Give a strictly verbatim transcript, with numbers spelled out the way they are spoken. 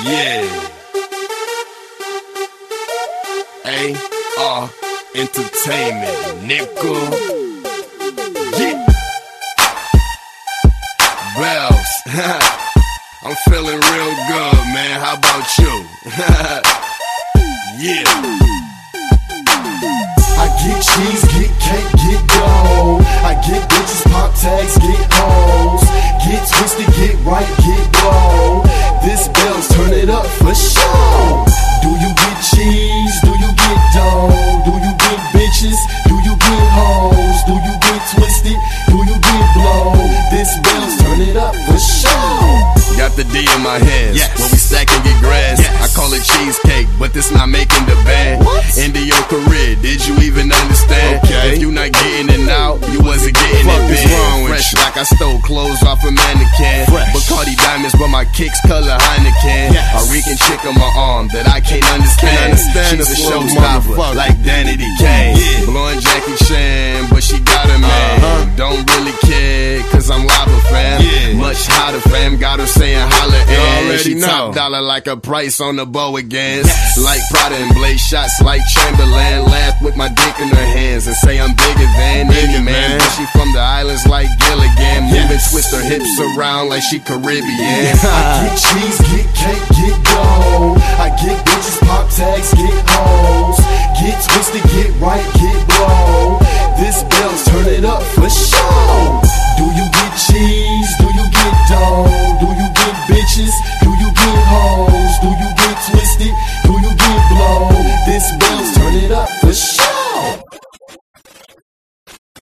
Yeah. A R Entertainment, nickel. Yeah. Bells. I'm feeling real good, man. How about you? Yeah. I get cheese, get cake, get dough. I get bitches, pop tags, get hoes. Get twisted, get right, get blow. This Bells, turn it up for sure. Do you get cheese? Do you get dough? Do you get bitches? Do you get hoes? Do you get twisted? Do you get blow? This Bells, turn it up for sure. Got the D in my hands, yes. When we stack and get grass, yes. I call it cheesecake, but this not making the band. End of your career, did you even understand? Okay. If you not getting it now, you wasn't getting Fuck it then. Fresh you? Like I stole clothes off a mannequin. Fresh. Bacardi diamonds, but my kicks color Heineken. Yes. A Rican chick on my arm that I can't understand. Can't understand She's a showstopper, like Danity Kane. Yeah. Blowing Jackie Chan, but she got a man. Uh-huh. Don't really care, cause I'm lava fam. Yeah. Much hotter fam, got her saying holla and she know. Top dollar like a price on the bow again. Yes. Like Prada and blaze shots like Chamberlain. Laugh with my dick in her hands and say I'm bigger than any man. But she from the islands like Gilligan. Yes. Moving, twist her hips around like she Caribbean. I get cheese, get cake, get dough. I get bitches, pop tags, get hoes. Get twisted, get right, get blow. This Bells, turn it up for sure.